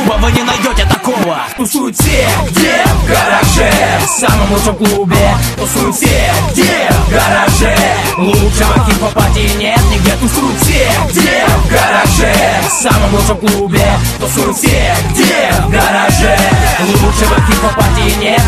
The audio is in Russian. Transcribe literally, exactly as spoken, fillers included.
клуба вы не найдете такого. Тусуют все, где в гараже, в самом лучшем клубе. Тусуют все, где в гараже, лучшего хип-хопа-пати нет нигде. Тусуют все, где в гараже, в самом лучшем клубе. Тусуют все, где в гараже, лучшего хип-хопа-пати нет